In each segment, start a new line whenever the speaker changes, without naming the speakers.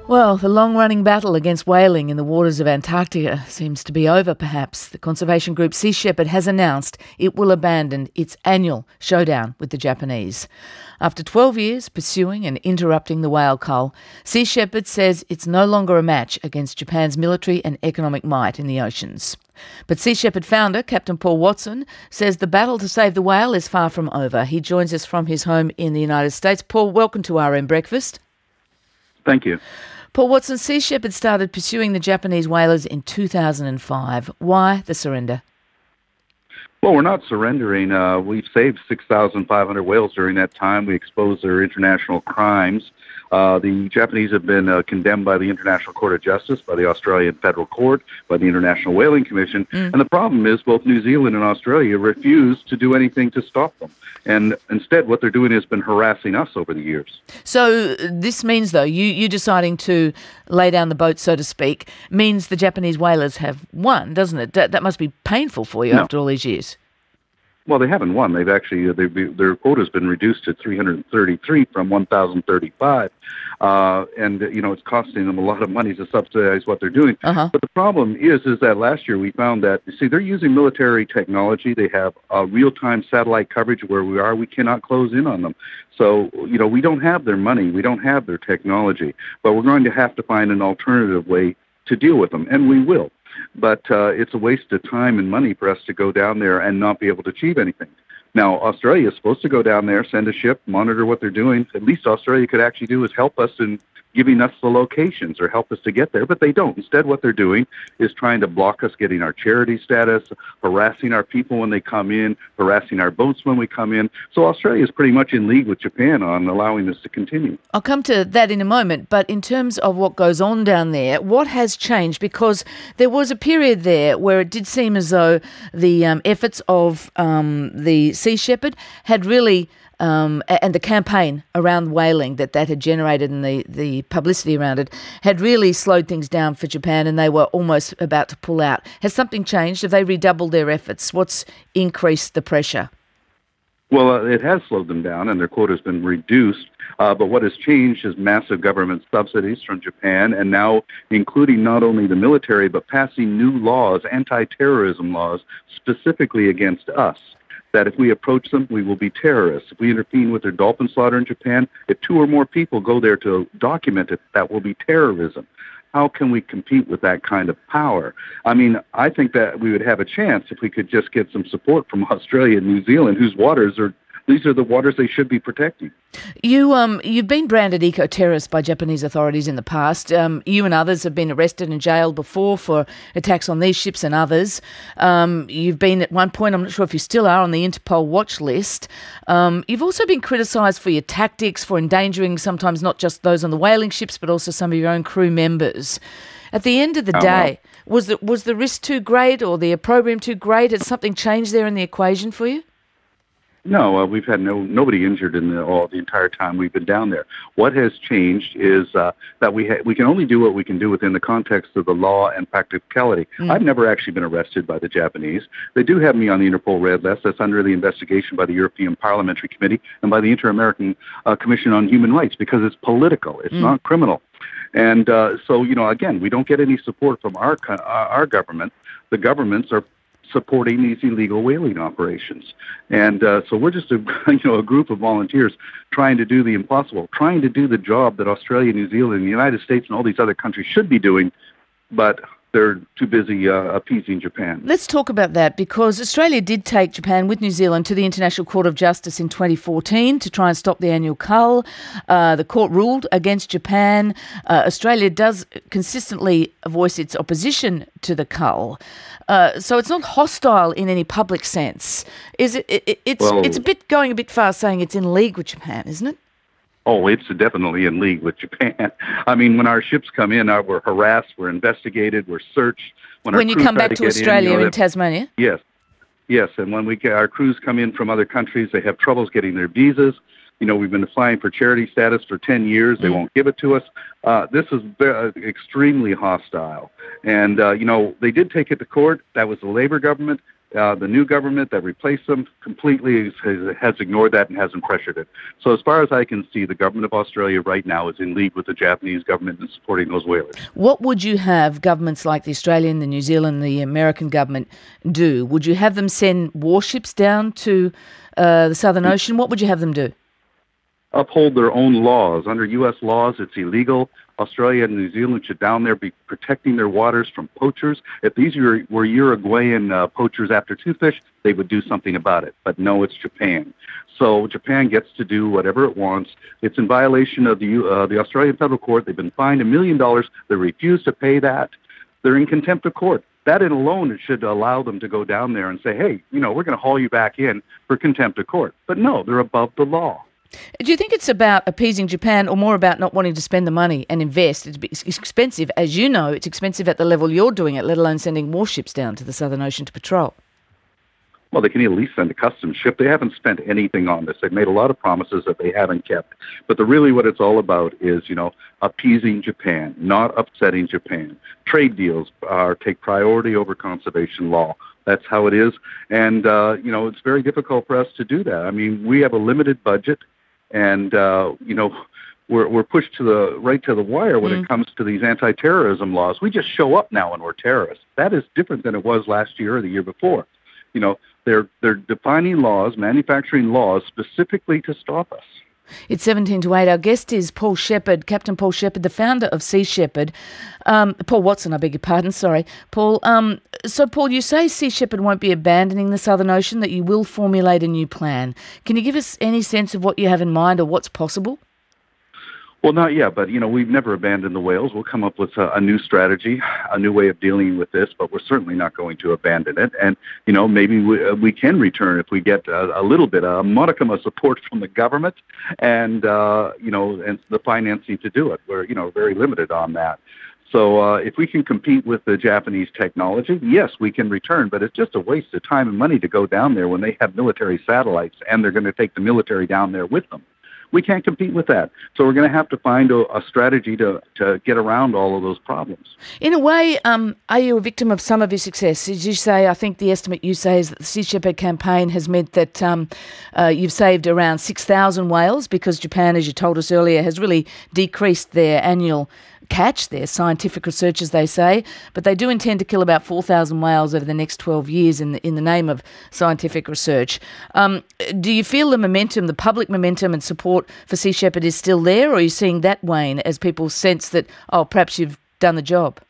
Well, the long-running battle against whaling in the waters of Antarctica seems to be over, perhaps. The conservation group Sea Shepherd has announced it will abandon its annual showdown with the Japanese. After 12 years pursuing and interrupting the whale cull, Sea Shepherd says it's no longer a match against Japan's military and economic might in the oceans. But Sea Shepherd founder, Captain Paul Watson, says the battle to save the whale is far from over. He joins us from his home in the United States. Paul, welcome to RM Breakfast.
Thank you.
Paul Watson, Sea Shepherd started pursuing the Japanese whalers in 2005. Why the surrender?
Well, we're not surrendering. We've saved 6,500 whales during that time. We exposed their international crimes. The Japanese have been condemned by the International Court of Justice, by the Australian Federal Court, by the International Whaling Commission. And the problem is both New Zealand and Australia refuse to do anything to stop them. And instead, what they're doing has been harassing us over the years.
So this means, though, you deciding to lay down the boat, so to speak, means the Japanese whalers have won, doesn't it? That must be painful for you after all these years.
Well, they haven't won. They've actually their quota has been reduced to 333 from 1,035, and it's costing them a lot of money to subsidize what they're doing. But the problem is that last year we found that they're using military technology. They have real-time satellite coverage where we are. We cannot close in on them. So we don't have their money. We don't have their technology. But we're going to have to find an alternative way to deal with them, and we will. But it's a waste of time and money for us to go down there and not be able to achieve anything. Now, Australia is supposed to go down there, send a ship, monitor what they're doing. At least Australia could actually do is help us in giving us the locations or help us to get there, but they don't. Instead, what they're doing is trying to block us getting our charity status, harassing our people when they come in, harassing our boats when we come in. So Australia is pretty much in league with Japan on allowing this to continue.
I'll come to that in a moment, but in terms of what goes on down there, what has changed? Because there was a period there where it did seem as though the efforts of the Sea Shepherd had really and the campaign around whaling that had generated and the publicity around it had really slowed things down for Japan, and they were almost about to pull out. Has something changed? Have they redoubled their efforts? What's increased the pressure?
Well, it has slowed them down, and their quota has been reduced. But what has changed is massive government subsidies from Japan, and now including not only the military, but passing new laws, anti-terrorism laws, specifically against us. That if we approach them, we will be terrorists. If we intervene with their dolphin slaughter in Japan, if 2 or more people go there to document it, that will be terrorism. How can we compete with that kind of power? I mean, I think that we would have a chance if we could just get some support from Australia and New Zealand, whose waters these are the waters they should be protecting.
You've been branded eco-terrorist by Japanese authorities in the past. You and others have been arrested and jailed before for attacks on these ships and others. You've been at one point, I'm not sure if you still are, on the Interpol watch list. You've also been criticised for your tactics, for endangering sometimes not just those on the whaling ships, but also some of your own crew members. At the end of the day, was the risk too great or the opprobrium too great? Has something changed there in the equation for you?
No, we've had nobody injured in the entire time we've been down there. What has changed is that we can only do what we can do within the context of the law and practicality. I've never actually been arrested by the Japanese. They do have me on the Interpol Red List. That's under the investigation by the European Parliamentary Committee and by the Inter-American Commission on Human Rights because it's political. It's not criminal. And so, again, we don't get any support from our government. The governments are supporting these illegal whaling operations. And so we're just a group of volunteers trying to do the impossible, trying to do the job that Australia, New Zealand, the United States, and all these other countries should be doing, but they're too busy appeasing Japan.
Let's talk about that, because Australia did take Japan with New Zealand to the International Court of Justice in 2014 to try and stop the annual cull. The court ruled against Japan. Australia does consistently voice its opposition to the cull. So it's not hostile in any public sense. Is it? It's going a bit far saying it's in league with Japan, isn't it?
Oh, it's definitely in league with Japan. I mean, when our ships come in, we're harassed, we're investigated, we're searched.
When you come back to Australia in Tasmania?
Yes. And when our crews come in from other countries, they have troubles getting their visas. We've been applying for charity status for 10 years. They won't give it to us. This is extremely hostile. And, they did take it to court. That was the Labor government. The new government that replaced them completely has ignored that and hasn't pressured it. So as far as I can see, the government of Australia right now is in league with the Japanese government in supporting those whalers.
What would you have governments like the Australian, the New Zealand, the American government do? Would you have them send warships down to the Southern Ocean? What would you have them do?
Uphold their own laws. Under U.S. laws, it's illegal. Australia and New Zealand should down there be protecting their waters from poachers. If these were Uruguayan poachers after toothfish, they would do something about it. But no, it's Japan. So Japan gets to do whatever it wants. It's in violation of the Australian Federal Court. They've been fined $1 million. They refuse to pay that. They're in contempt of court. That in alone should allow them to go down there and say, hey, we're going to haul you back in for contempt of court. But no, they're above the law.
Do you think it's about appeasing Japan or more about not wanting to spend the money and invest? It's expensive. As you know, it's expensive at the level you're doing it, let alone sending warships down to the Southern Ocean to patrol.
Well, they can at least send a customs ship. They haven't spent anything on this. They've made a lot of promises that they haven't kept. But really what it's all about is, appeasing Japan, not upsetting Japan. Trade deals take priority over conservation law. That's how it is. And, it's very difficult for us to do that. I mean, we have a limited budget. And, we're pushed to the wire when it comes to these anti-terrorism laws. We just show up now and we're terrorists. That is different than it was last year or the year before. They're defining laws, manufacturing laws specifically to stop us.
It's 17 to 8. Our guest is Paul Shepherd, Captain Paul Shepherd, the founder of Sea Shepherd. Paul Watson, I beg your pardon, sorry. Paul, so Paul, you say Sea Shepherd won't be abandoning the Southern Ocean, that you will formulate a new plan. Can you give us any sense of what you have in mind or what's possible?
Well, not yet, but, we've never abandoned the whales. We'll come up with a new strategy, a new way of dealing with this, but we're certainly not going to abandon it. And, maybe we can return if we get a little bit, a modicum of support from the government and, and the financing to do it. We're, very limited on that. So if we can compete with the Japanese technology, yes, we can return, but it's just a waste of time and money to go down there when they have military satellites and they're going to take the military down there with them. We can't compete with that. So we're going to have to find a strategy to get around all of those problems.
In a way, are you a victim of some of your success? As you say, I think the estimate you say is that the Sea Shepherd campaign has meant that you've saved around 6,000 whales because Japan, as you told us earlier, has really decreased their annual catch, their scientific research, as they say, but they do intend to kill about 4,000 whales over the next 12 years in the name of scientific research. Do you feel the momentum, the public momentum and support for Sea Shepherd is still there, or are you seeing that wane as people sense that, perhaps you've done the job?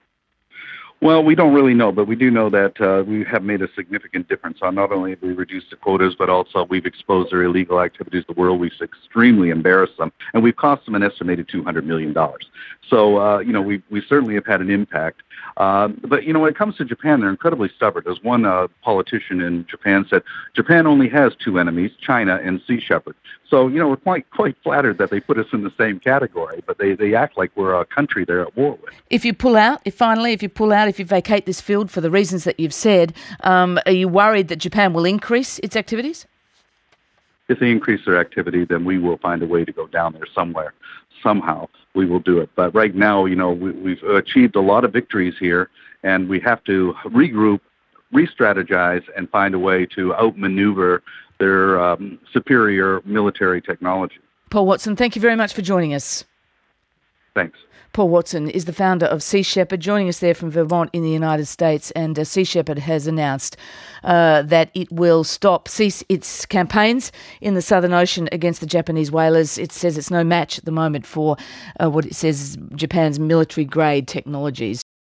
Well, we don't really know, but we do know that we have made a significant difference on not only have we reduced the quotas, but also we've exposed their illegal activities to the world. We've extremely embarrassed them, and we've cost them an estimated $200 million. So, we certainly have had an impact. But, when it comes to Japan, they're incredibly stubborn. As one politician in Japan said, Japan only has two enemies, China and Sea Shepherd. So, we're quite flattered that they put us in the same category, but they act like we're a country they're at war with.
If you vacate this field for the reasons that you've said, are you worried that Japan will increase its activities?
If they increase their activity, then we will find a way to go down there somewhere. Somehow we will do it. But right now, we've achieved a lot of victories here, and we have to regroup, re-strategize, and find a way to outmaneuver their superior military technology.
Paul Watson, thank you very much for joining us.
Thanks.
Paul Watson is the founder of Sea Shepherd, joining us there from Vermont in the United States. And Sea Shepherd has announced that it will cease its campaigns in the Southern Ocean against the Japanese whalers. It says it's no match at the moment for what it says is Japan's military-grade technologies.